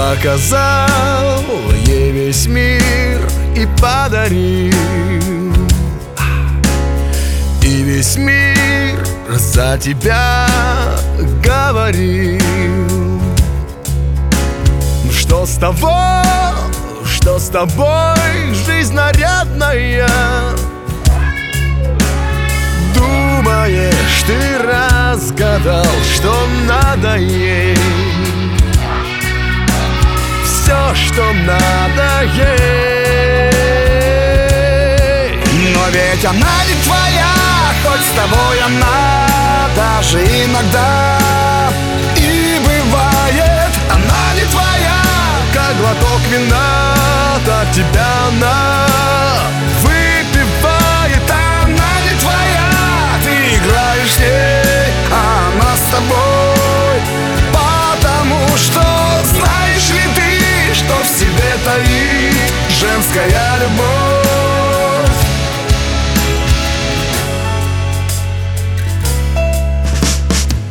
показал ей весь мир и подарил. И весь мир за тебя говорил. Что с того, что с тобой жизнь нарядная? Думаешь, ты разгадал, что надо ей? Все, что надо ей. Но ведь она не твоя, хоть с тобой она даже иногда и бывает. Она не твоя, как глоток вина, так тебя она выпивает. Она не твоя, ты играешь с ней, а она с тобой. Потому что знаешь ли ты, что в себе таит женская